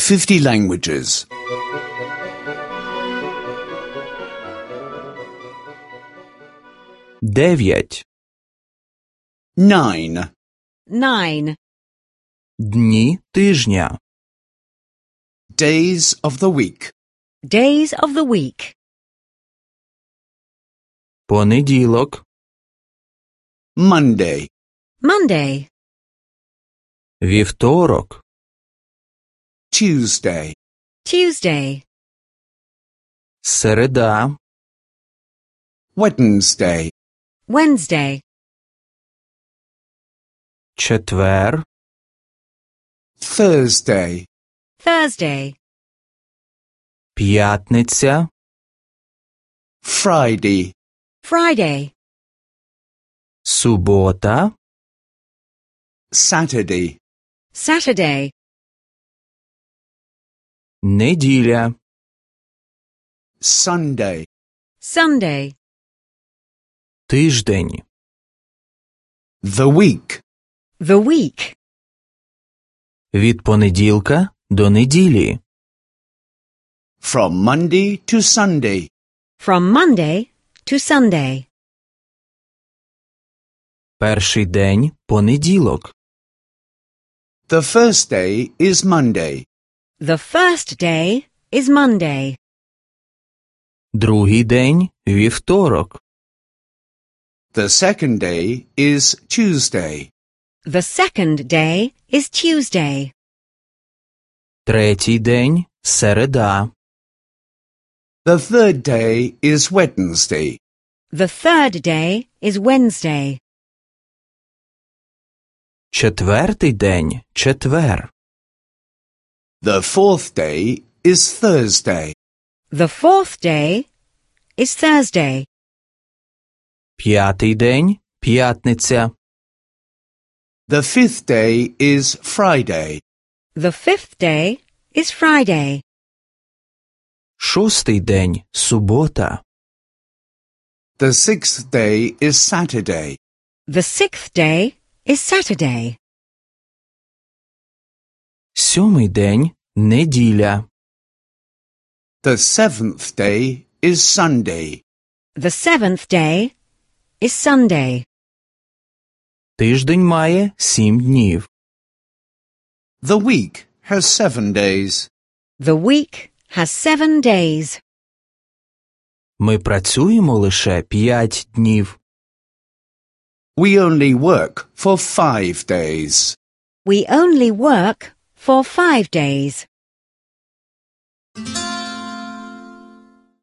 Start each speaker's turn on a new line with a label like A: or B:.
A: 50 languages.
B: 9.
A: 9.
C: 9.
B: Дні тижня.
A: Days of the week.
C: Days of the week.
B: Понеділок,
A: Monday.
C: Monday.
B: вівторок,
A: Tuesday.
C: Tuesday.
B: середа,
A: Wednesday.
C: Wednesday.
B: четвер,
A: Thursday.
C: Thursday.
B: п'ятниця,
A: Friday.
C: Friday.
B: субота,
A: Saturday.
C: Saturday.
B: неділя,
A: Sunday.
C: Sunday.
B: тиждень,
A: The week.
C: The week.
B: від понеділка до неділі,
A: From Monday to Sunday.
C: From Monday to Sunday.
B: перший день – понеділок,
A: The first day is Monday.
C: The first day is Monday.
B: другий день – вівторок,
A: The second day is Tuesday.
C: The second day is Tuesday.
B: третій день – середа,
A: The third day is Wednesday.
C: The third day is Wednesday.
B: четвертий день – четвер,
A: The fourth day is Thursday.
C: The fourth day is Thursday.
B: п'ятий день – п'ятниця,
A: The fifth day is Friday.
C: The fifth day is Friday.
B: шостий день – субота,
A: The sixth day is Saturday.
C: The sixth day is Saturday.
B: сьомий день – неділя,
A: The seventh day is Sunday.
C: The seventh day is Sunday.
B: тиждень має 7 днів,
A: The week has 7 days.
C: The week has 7 days.
B: ми працюємо лише 5 днів,
A: We only work for 5 days.
C: We only work for 5 days.